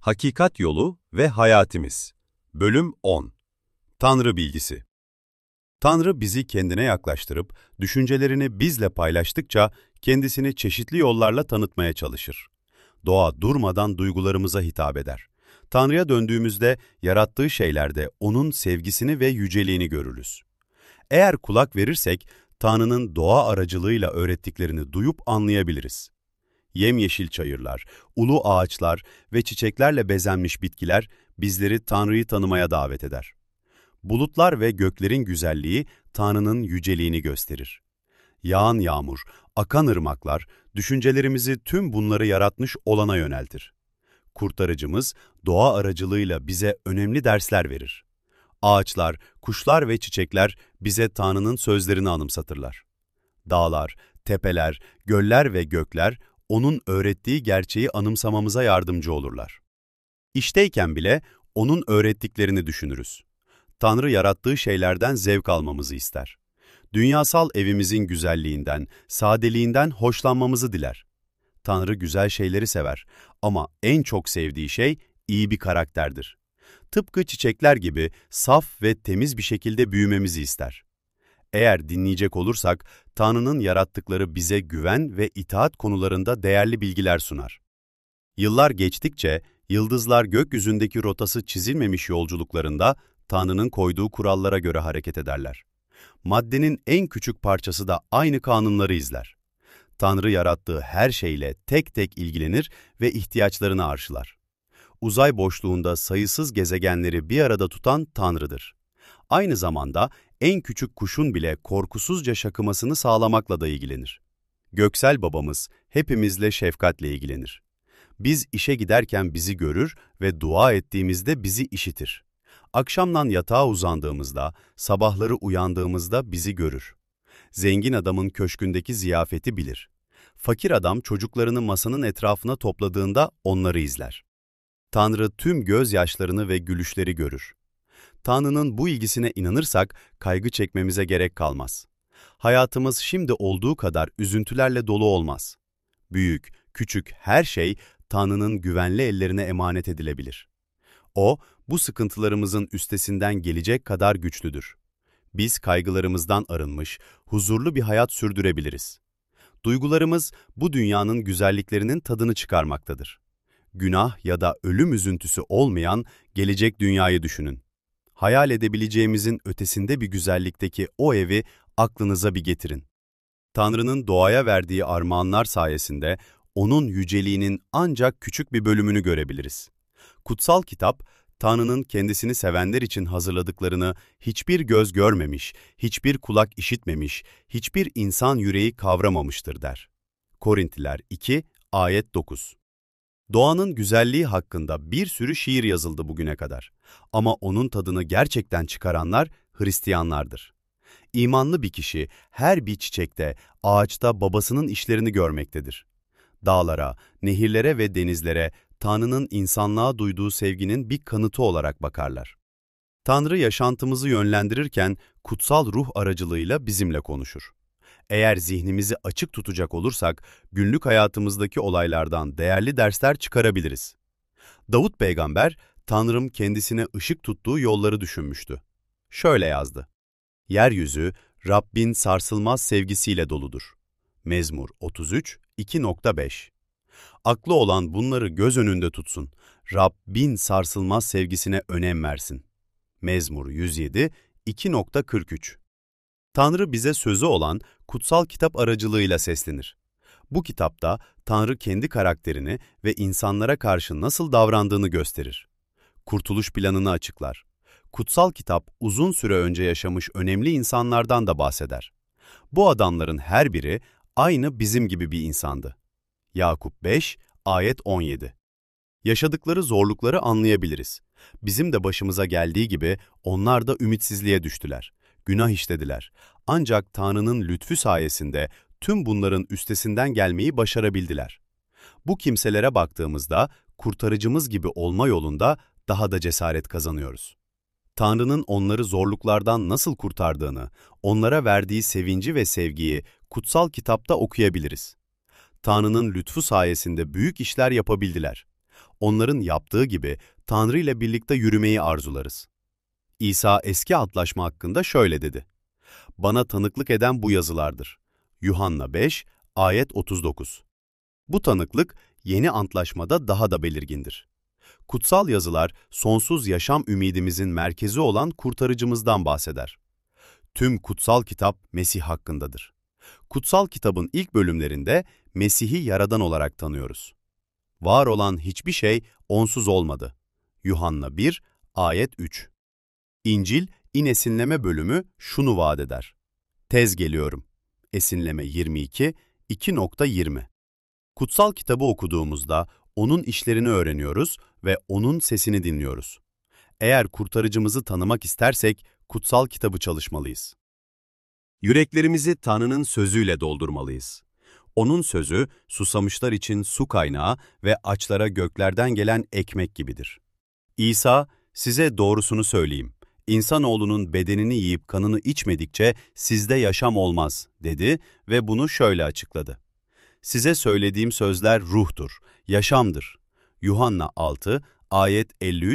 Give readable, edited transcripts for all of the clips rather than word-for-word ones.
Hakikat Yolu ve Hayatimiz. Bölüm 10. Tanrı Bilgisi. Tanrı bizi kendine yaklaştırıp, düşüncelerini bizle paylaştıkça kendisini çeşitli yollarla tanıtmaya çalışır. Doğa durmadan duygularımıza hitap eder. Tanrı'ya döndüğümüzde yarattığı şeylerde O'nun sevgisini ve yüceliğini görürüz. Eğer kulak verirsek, Tanrı'nın doğa aracılığıyla öğrettiklerini duyup anlayabiliriz. Yemyeşil çayırlar, ulu ağaçlar ve çiçeklerle bezenmiş bitkiler bizleri Tanrı'yı tanımaya davet eder. Bulutlar ve göklerin güzelliği Tanrı'nın yüceliğini gösterir. Yağan yağmur, akan ırmaklar, düşüncelerimizi tüm bunları yaratmış olana yöneltir. Kurtarıcımız doğa aracılığıyla bize önemli dersler verir. Ağaçlar, kuşlar ve çiçekler bize Tanrı'nın sözlerini anımsatırlar. Dağlar, tepeler, göller ve gökler O'nun öğrettiği gerçeği anımsamamıza yardımcı olurlar. İşteyken bile O'nun öğrettiklerini düşünürüz. Tanrı yarattığı şeylerden zevk almamızı ister. Dünyasal evimizin güzelliğinden, sadeliğinden hoşlanmamızı diler. Tanrı güzel şeyleri sever ama en çok sevdiği şey iyi bir karakterdir. Tıpkı çiçekler gibi saf ve temiz bir şekilde büyümemizi ister. Eğer dinleyecek olursak, Tanrı'nın yarattıkları bize güven ve itaat konularında değerli bilgiler sunar. Yıllar geçtikçe, yıldızlar gökyüzündeki rotası çizilmemiş yolculuklarında Tanrı'nın koyduğu kurallara göre hareket ederler. Maddenin en küçük parçası da aynı kanunları izler. Tanrı yarattığı her şeyle tek tek ilgilenir ve ihtiyaçlarını arşılar. Uzay boşluğunda sayısız gezegenleri bir arada tutan Tanrı'dır. Aynı zamanda en küçük kuşun bile korkusuzca şakımasını sağlamakla da ilgilenir. Göksel babamız hepimizle şefkatle ilgilenir. Biz işe giderken bizi görür ve dua ettiğimizde bizi işitir. Akşamdan yatağa uzandığımızda, sabahları uyandığımızda bizi görür. Zengin adamın köşkündeki ziyafeti bilir. Fakir adam çocuklarını masanın etrafına topladığında onları izler. Tanrı tüm gözyaşlarını ve gülüşleri görür. Tanrı'nın bu ilgisine inanırsak kaygı çekmemize gerek kalmaz. Hayatımız şimdi olduğu kadar üzüntülerle dolu olmaz. Büyük, küçük her şey Tanrı'nın güvenli ellerine emanet edilebilir. O, bu sıkıntılarımızın üstesinden gelecek kadar güçlüdür. Biz kaygılarımızdan arınmış, huzurlu bir hayat sürdürebiliriz. Duygularımız bu dünyanın güzelliklerinin tadını çıkarmaktadır. Günah ya da ölüm üzüntüsü olmayan gelecek dünyayı düşünün. Hayal edebileceğimizin ötesinde bir güzellikteki o evi aklınıza bir getirin. Tanrı'nın doğaya verdiği armağanlar sayesinde O'nun yüceliğinin ancak küçük bir bölümünü görebiliriz. Kutsal kitap, Tanrı'nın kendisini sevenler için hazırladıklarını hiçbir göz görmemiş, hiçbir kulak işitmemiş, hiçbir insan yüreği kavramamıştır der. Korintliler 2, ayet 9. Doğanın güzelliği hakkında bir sürü şiir yazıldı bugüne kadar. Ama onun tadını gerçekten çıkaranlar Hristiyanlardır. İmanlı bir kişi her bir çiçekte, ağaçta babasının işlerini görmektedir. Dağlara, nehirlere ve denizlere Tanrı'nın insanlığa duyduğu sevginin bir kanıtı olarak bakarlar. Tanrı yaşantımızı yönlendirirken kutsal ruh aracılığıyla bizimle konuşur. Eğer zihnimizi açık tutacak olursak, günlük hayatımızdaki olaylardan değerli dersler çıkarabiliriz. Davut peygamber, Tanrım kendisine ışık tuttuğu yolları düşünmüştü. Şöyle yazdı: Yeryüzü, Rabbin sarsılmaz sevgisiyle doludur. Mezmur 33, 2.5. Aklı olan bunları göz önünde tutsun. Rabbin sarsılmaz sevgisine önem versin. Mezmur 107, 2.43. Tanrı bize sözü olan kutsal kitap aracılığıyla seslenir. Bu kitapta Tanrı kendi karakterini ve insanlara karşı nasıl davrandığını gösterir. Kurtuluş planını açıklar. Kutsal kitap uzun süre önce yaşamış önemli insanlardan da bahseder. Bu adamların her biri aynı bizim gibi bir insandı. Yakup 5, ayet 17. Yaşadıkları zorlukları anlayabiliriz. Bizim de başımıza geldiği gibi onlar da ümitsizliğe düştüler. Günah işlediler. Ancak Tanrı'nın lütfu sayesinde tüm bunların üstesinden gelmeyi başarabildiler. Bu kimselere baktığımızda kurtarıcımız gibi olma yolunda daha da cesaret kazanıyoruz. Tanrı'nın onları zorluklardan nasıl kurtardığını, onlara verdiği sevinci ve sevgiyi kutsal kitapta okuyabiliriz. Tanrı'nın lütfu sayesinde büyük işler yapabildiler. Onların yaptığı gibi Tanrı ile birlikte yürümeyi arzularız. İsa eski antlaşma hakkında şöyle dedi: "Bana tanıklık eden bu yazılardır." Yuhanna 5, ayet 39. Bu tanıklık yeni antlaşmada daha da belirgindir. Kutsal yazılar sonsuz yaşam ümidimizin merkezi olan kurtarıcımızdan bahseder. Tüm kutsal kitap Mesih hakkındadır. Kutsal kitabın ilk bölümlerinde Mesih'i Yaradan olarak tanıyoruz. Var olan hiçbir şey onsuz olmadı. Yuhanna 1, ayet 3. İncil, İnesinleme bölümü şunu vaat eder: "Tez geliyorum." Esinleme 22, 2.20. Kutsal kitabı okuduğumuzda onun işlerini öğreniyoruz ve onun sesini dinliyoruz. Eğer kurtarıcımızı tanımak istersek kutsal kitabı çalışmalıyız. Yüreklerimizi Tanrı'nın sözüyle doldurmalıyız. Onun sözü, susamışlar için su kaynağı ve açlara göklerden gelen ekmek gibidir. İsa, "Size doğrusunu söyleyeyim. İnsanoğlunun bedenini yiyip kanını içmedikçe sizde yaşam olmaz," dedi ve bunu şöyle açıkladı: "Size söylediğim sözler ruhtur, yaşamdır." Yuhanna 6, ayet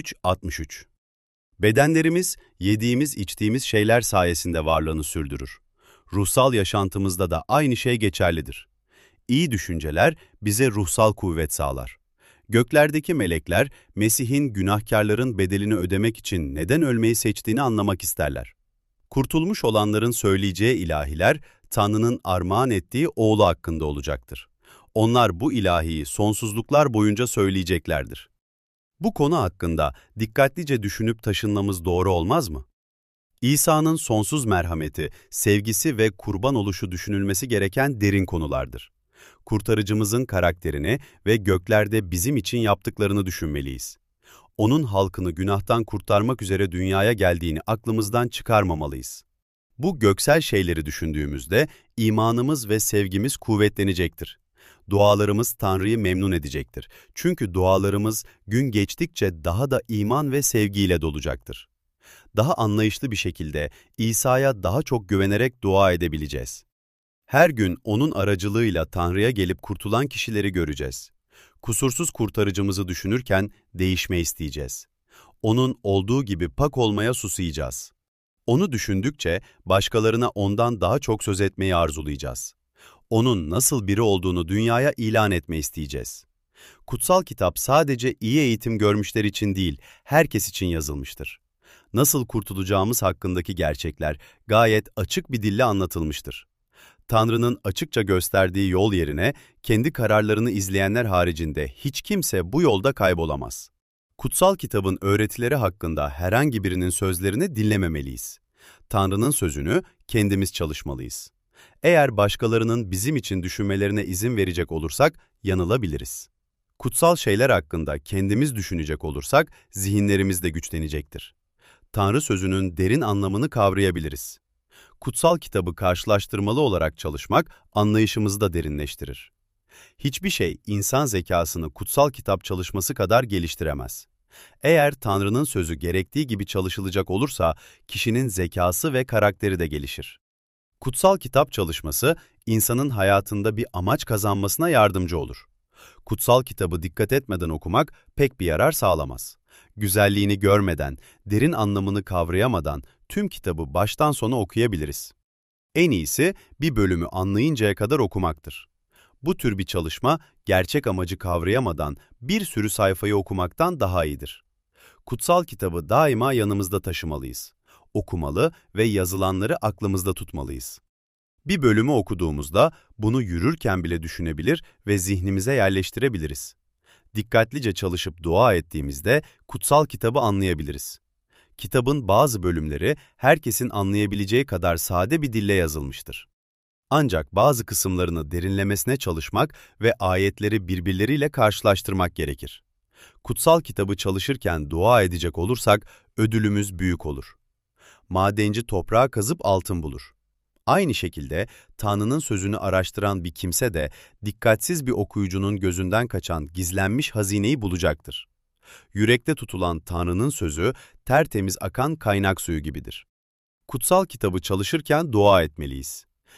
53-63. Bedenlerimiz, yediğimiz, içtiğimiz şeyler sayesinde varlığını sürdürür. Ruhsal yaşantımızda da aynı şey geçerlidir. İyi düşünceler bize ruhsal kuvvet sağlar. Göklerdeki melekler, Mesih'in günahkarların bedelini ödemek için neden ölmeyi seçtiğini anlamak isterler. Kurtulmuş olanların söyleyeceği ilahiler, Tanrı'nın armağan ettiği oğlu hakkında olacaktır. Onlar bu ilahiyi sonsuzluklar boyunca söyleyeceklerdir. Bu konu hakkında dikkatlice düşünüp taşınmamız doğru olmaz mı? İsa'nın sonsuz merhameti, sevgisi ve kurban oluşu düşünülmesi gereken derin konulardır. Kurtarıcımızın karakterini ve göklerde bizim için yaptıklarını düşünmeliyiz. Onun halkını günahtan kurtarmak üzere dünyaya geldiğini aklımızdan çıkarmamalıyız. Bu göksel şeyleri düşündüğümüzde imanımız ve sevgimiz kuvvetlenecektir. Dualarımız Tanrı'yı memnun edecektir. Çünkü dualarımız gün geçtikçe daha da iman ve sevgiyle dolacaktır. Daha anlayışlı bir şekilde İsa'ya daha çok güvenerek dua edebileceğiz. Her gün onun aracılığıyla Tanrı'ya gelip kurtulan kişileri göreceğiz. Kusursuz kurtarıcımızı düşünürken değişme isteyeceğiz. Onun olduğu gibi pak olmaya susayacağız. Onu düşündükçe başkalarına ondan daha çok söz etmeyi arzulayacağız. Onun nasıl biri olduğunu dünyaya ilan etme isteyeceğiz. Kutsal kitap sadece iyi eğitim görmüşler için değil, herkes için yazılmıştır. Nasıl kurtulacağımız hakkındaki gerçekler gayet açık bir dille anlatılmıştır. Tanrı'nın açıkça gösterdiği yol yerine kendi kararlarını izleyenler haricinde hiç kimse bu yolda kaybolamaz. Kutsal kitabın öğretileri hakkında herhangi birinin sözlerini dinlememeliyiz. Tanrı'nın sözünü kendimiz çalışmalıyız. Eğer başkalarının bizim için düşünmelerine izin verecek olursak yanılabiliriz. Kutsal şeyler hakkında kendimiz düşünecek olursak zihinlerimiz de güçlenecektir. Tanrı sözünün derin anlamını kavrayabiliriz. Kutsal kitabı karşılaştırmalı olarak çalışmak anlayışımızı da derinleştirir. Hiçbir şey insan zekasını kutsal kitap çalışması kadar geliştiremez. Eğer Tanrı'nın sözü gerektiği gibi çalışılacak olursa kişinin zekası ve karakteri de gelişir. Kutsal kitap çalışması insanın hayatında bir amaç kazanmasına yardımcı olur. Kutsal kitabı dikkat etmeden okumak pek bir yarar sağlamaz. Güzelliğini görmeden, derin anlamını kavrayamadan tüm kitabı baştan sona okuyabiliriz. En iyisi bir bölümü anlayıncaya kadar okumaktır. Bu tür bir çalışma gerçek amacı kavrayamadan bir sürü sayfayı okumaktan daha iyidir. Kutsal kitabı daima yanımızda taşımalıyız. Okumalı ve yazılanları aklımızda tutmalıyız. Bir bölümü okuduğumuzda bunu yürürken bile düşünebilir ve zihnimize yerleştirebiliriz. Dikkatlice çalışıp dua ettiğimizde kutsal kitabı anlayabiliriz. Kitabın bazı bölümleri herkesin anlayabileceği kadar sade bir dille yazılmıştır. Ancak bazı kısımlarını derinlemesine çalışmak ve ayetleri birbirleriyle karşılaştırmak gerekir. Kutsal kitabı çalışırken dua edecek olursak ödülümüz büyük olur. Madenci toprağı kazıp altın bulur. Aynı şekilde Tanrı'nın sözünü araştıran bir kimse de dikkatsiz bir okuyucunun gözünden kaçan gizlenmiş hazineyi bulacaktır. Yürekte tutulan Tanrı'nın sözü tertemiz akan kaynak suyu gibidir. Kutsal kitabı çalışırken dua etmeliyiz.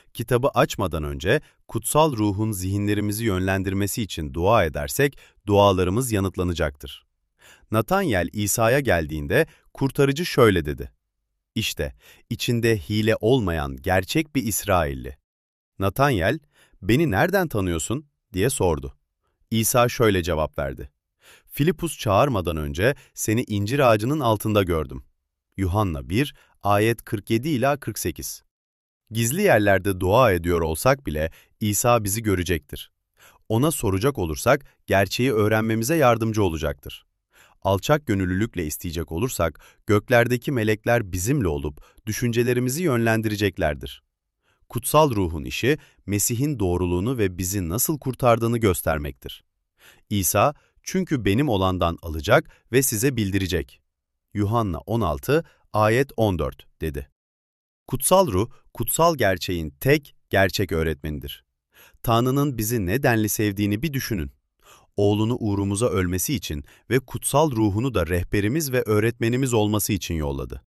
Kitabı açmadan önce kutsal ruhun zihinlerimizi yönlendirmesi için dua edersek dualarımız yanıtlanacaktır. Natanyel İsa'ya geldiğinde kurtarıcı şöyle dedi: "İşte içinde hile olmayan gerçek bir İsrailli." Natanyel, "Beni nereden tanıyorsun?" diye sordu. İsa şöyle cevap verdi: "Filipus çağırmadan önce seni incir ağacının altında gördüm." Yuhanna 1, ayet 47 ila 48. Gizli yerlerde dua ediyor olsak bile İsa bizi görecektir. Ona soracak olursak gerçeği öğrenmemize yardımcı olacaktır. Alçak gönüllülükle isteyecek olursak göklerdeki melekler bizimle olup düşüncelerimizi yönlendireceklerdir. Kutsal ruhun işi Mesih'in doğruluğunu ve bizi nasıl kurtardığını göstermektir. İsa, "Çünkü benim olandan alacak ve size bildirecek." Yuhanna 16, ayet 14 dedi. Kutsal ruh, kutsal gerçeğin tek gerçek öğretmenidir. Tanrı'nın bizi ne denli sevdiğini bir düşünün. Oğlunu uğrumuza ölmesi için ve kutsal ruhunu da rehberimiz ve öğretmenimiz olması için yolladı.